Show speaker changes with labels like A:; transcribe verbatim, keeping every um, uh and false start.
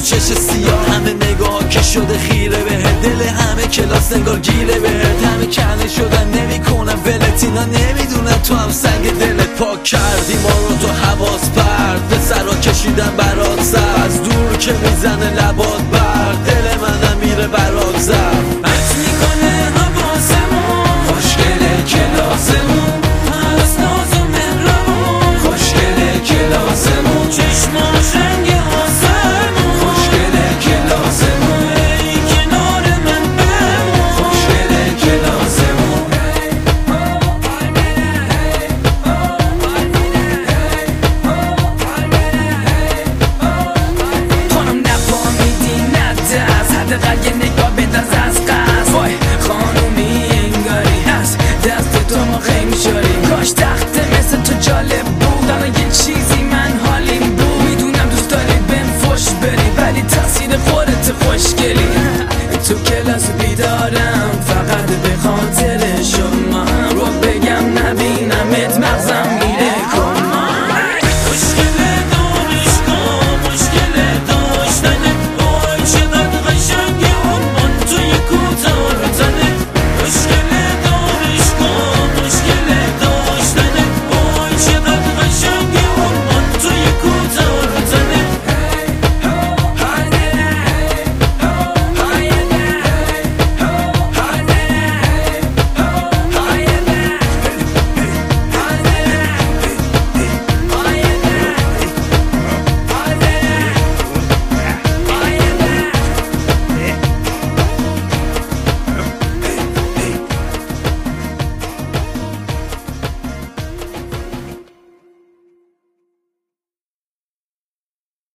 A: چش سیاه، همه نگاه که شده خیره بهت، دل همه کلاس انگار گیره بهت، همه کنه شدن نمیکنن ولت، اینا نمیدونن تو هم سنگ دلت. پاک کردی ما رو تو حواس پرد، به سرا کشیدن برات سر، از دور که میزنه لبات